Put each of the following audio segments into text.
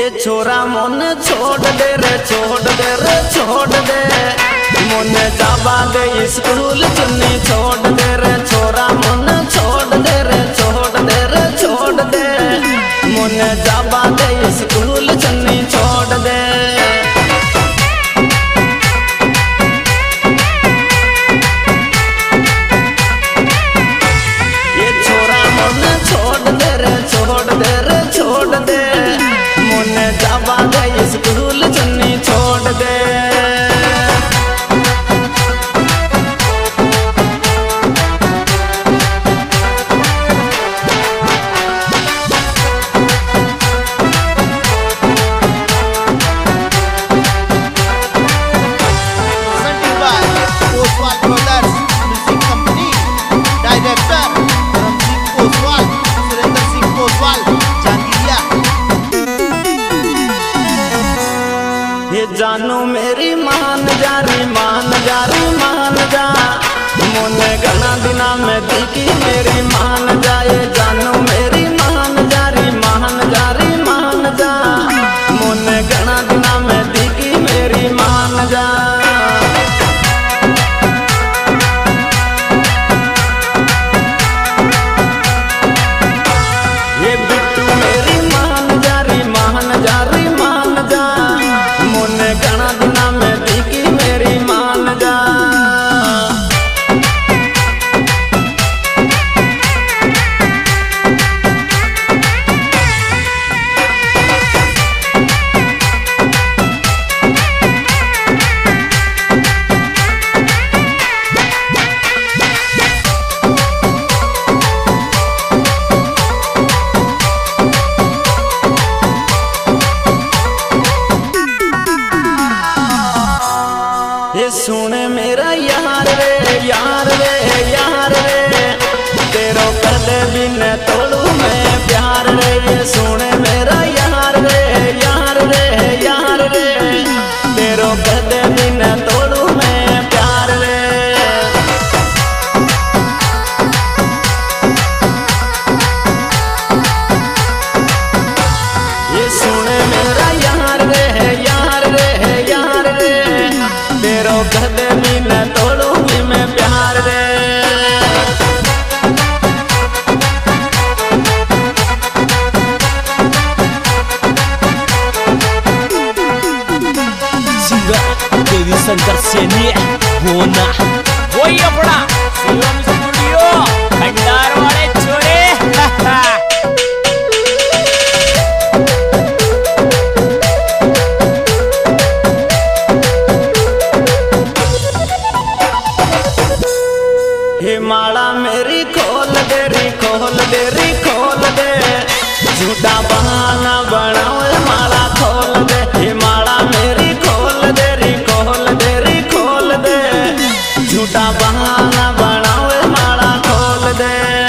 ये छोरा मन छोड़ दे रे छोड़ दे रे छोड़ दे मन जावा दे स्कूल चुन्नी छोड़ दे रे छोरा मन छोड़ दे रे छोड़ दे रे छोड़ दे मन जावा दे स्कूल चुन्नी छोड़ दे। ये छोरा मन छोड़ दे रे छोड़ दे रे छोड़ दे मन जावा दे स्कूल चुन्नी छोड़ दे। ये जानू मेरी मान जा री मान जा री मान जा मोने घना दिना में दिखी मेरी मान जा। ये जानू मेरी मान जा री मान जा री मान जा मोने घना दिना में दिखी मेरी मान जा। ये बिट्टू मेरी मान जा री मान जा री मान जा मोने घना दिना में दिखी मेरी मान जा। ये सुने मेरा यार रे यार रे यार रे तेरो कदे बिन तोड़ू मैं प्यार रे। ये सुने मेरा यार रे यार रे यार रे तेरो कदे बिन तोड़ू मैं प्यार रे। ये सुने मेरा यार रे यार रे यार रे तेरो कदे बिन तोड़ूंगी मैं प्यार रे। Dewi Sangkar Seni Bona Woi अपना शिवम स्टूडियो खंडार वाले छोरे। हे माला मेरी खोल दे री खोल दे री खोल दे झूठा बहाना बनाओ माला खोल दे। हे माला मेरी खोल दे री खोल दे री खोल दे झूठा बहाना बनाओ माला खोल दे।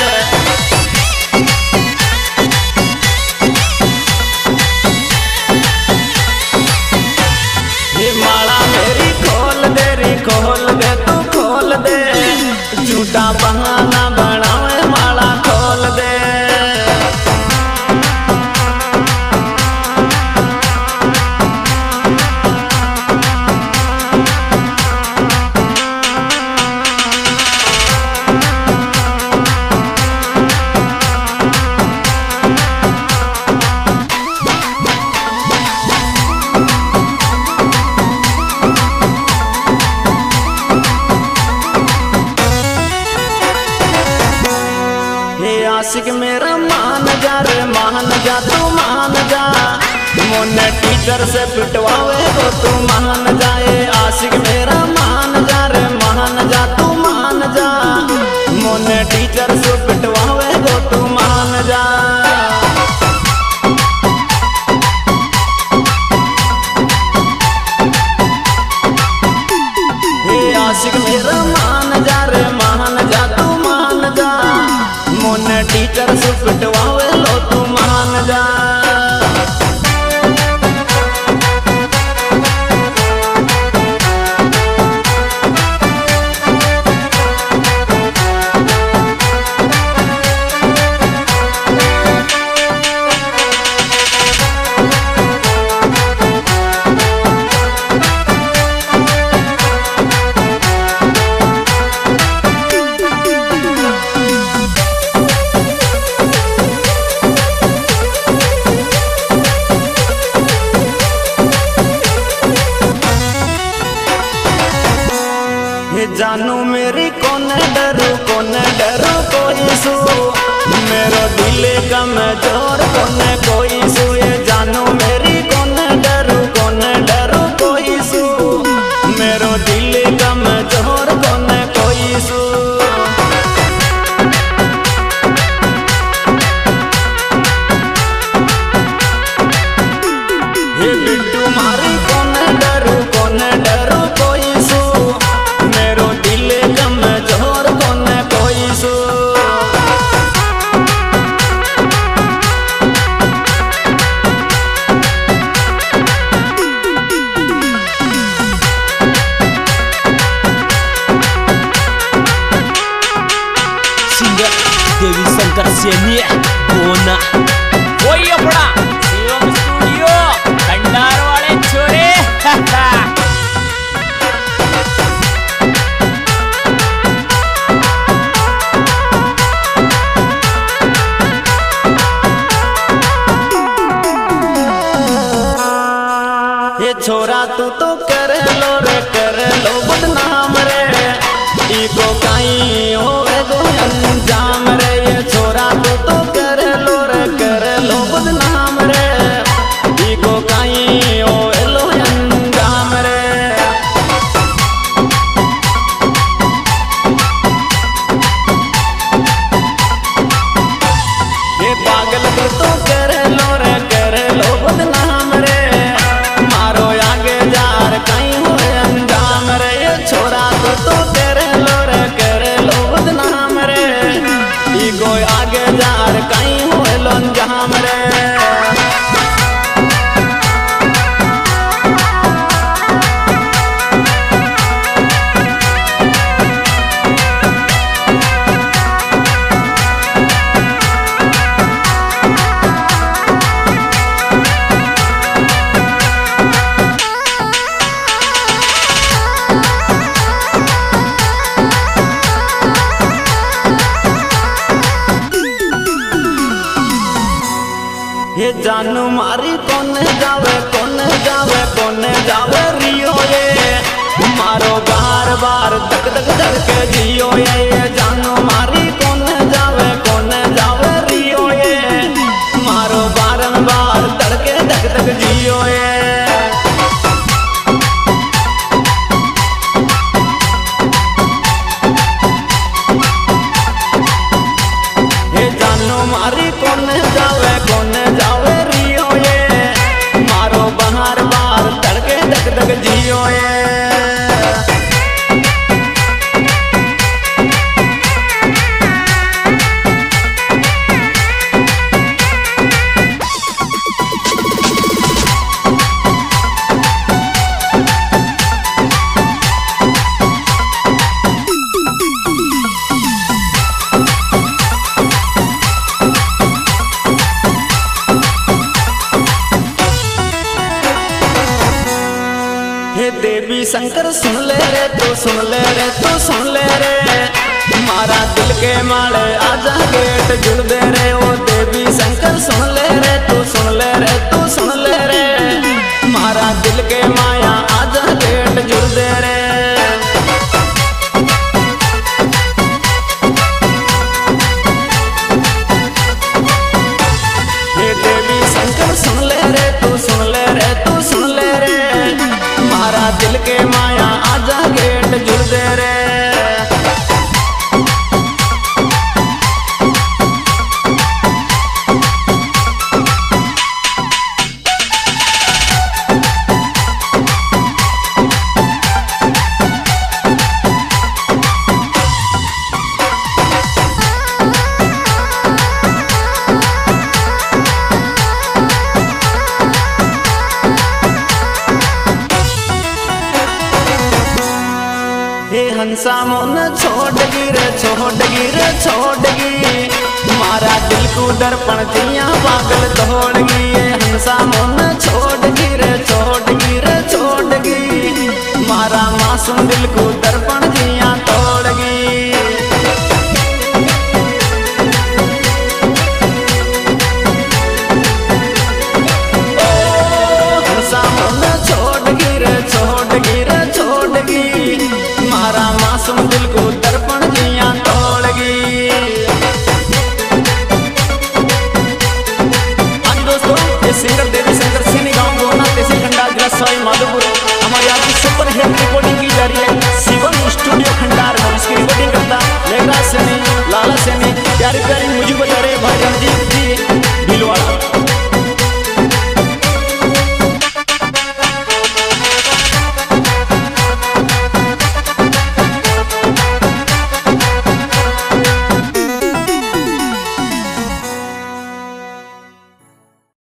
हे माला मेरी खोल दे री खोल दे तू खोल दे झूठा बहाना बनावे माला खोल दे। आशिक मेरा मान जा रे मान जा तू मान जा मोने टीचर से पिटवावे वो तू मान जाए। आशिक मेरा मान जा रे मान जा तू मान जा मोने टीचर से पिटवावे वो तू मान जा। हे आशिक मेरा मान जा रे मान जा तू मान जा मोने टीचर से पिटवावे लो तू मान जा। दिल कमजोर कोने कोई सुए जानू मेरी कोने डरू कोई सू मेरो दिल कमजोर कोने कोई सू ये बिट्टू मारी कोने डरू कोई सू मेरो दिल कमजोर कोने कोई सू देवी शंकर सेनी बोना वही अपना शिवम स्टूडियो खंडार वाले छोरे ये छोरा तू तो कर लो बदनाम रे इको काई होवे गो अंजाम रे ये छोरा तू तो कर लो बदनाम रे इको काई होवे लो अंजाम रे ये पागल तू तो कर लो बदनाम रे मारो आगे जार काई होवे अंजाम रे ये छोरा तू तो कर लो बदनाम रे इको आगे जार काई होवे लो अंजाम रे ये जानू मारी कोने जावे रियो ये मारो बार बार धक धक के जियो ये जानू मारी कोने जावे रियो ये मारो बारंबार धड़के धक धक जियो ये मारी कोने जावे रियो ये मारो बार बार धड़के धक धक जियो ये देवी शंकर सुन ले रे मारा दिल के माड़े आजा गेट जुड़ दे रे ओ देवी शंकर सुन ले रे मारा दिल के माया आजा गेट जुड़ दे रे ये देवी शंकर सुन ले रे मारा दिल के माया आजा गेट जुड़ दे रे हंसा मोन छोड़ गी मारा दिल को दर्पण जिया पागल तोड़गी हंसा मोन छोड़ गी मारा मासूम दिल को दर्पण जिया तोड़गी हंसा मोन छोड़ गी मारा मासूम दिल को दर्पण जिया तोड़गी प्यार कर